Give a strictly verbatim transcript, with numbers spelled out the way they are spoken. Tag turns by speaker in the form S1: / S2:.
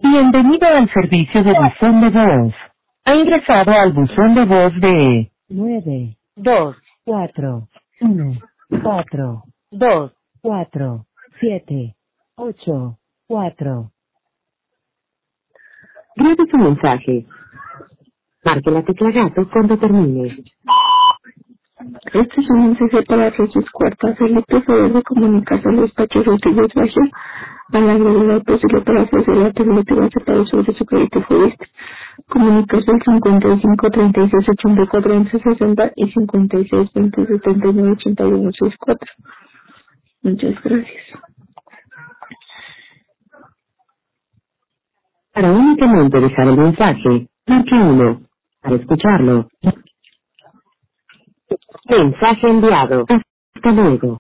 S1: Bienvenido al servicio de buzón de voz. Ha ingresado al buzón de voz de nueve dos cuatro uno cuatro dos cuatro siete ocho cuatro. Grabe su mensaje. Marque la tecla gato cuando termine.
S2: Este es un mensaje para Jesús Cuartas, el proveedor de comunicación de despacho Rodríguez Bajo, a la brevedad posible para ofrecer la alternativa aceptada sobre su crédito futbolista. Comunicación cincuenta y cinco treinta y seis ochenta y cuatro once sesenta y cincuenta y seis veinte setenta y nueve ochenta y uno sesenta y cuatro. Muchas gracias.
S1: Para únicamente dejar el mensaje, marque uno. Para escucharlo, mensaje enviado. Hasta luego.